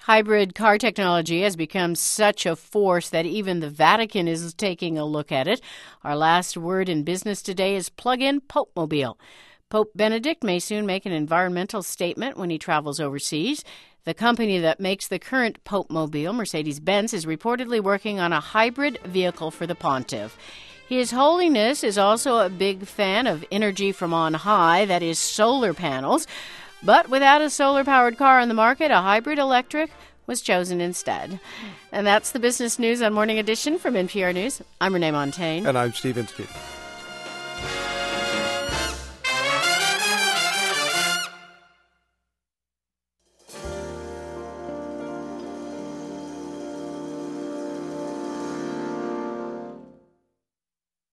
Hybrid car technology has become such a force that even the Vatican is taking a look at it. Our last word in business today is plug-in Popemobile. Pope Benedict may soon make an environmental statement when he travels overseas. The company that makes the current Popemobile, Mercedes-Benz, is reportedly working on a hybrid vehicle for the pontiff. His Holiness is also a big fan of energy from on high, that is solar panels. But without a solar-powered car on the market, a hybrid electric was chosen instead. And that's the business news on Morning Edition from NPR News. I'm Renee Montagne. And I'm Steve Inskeep.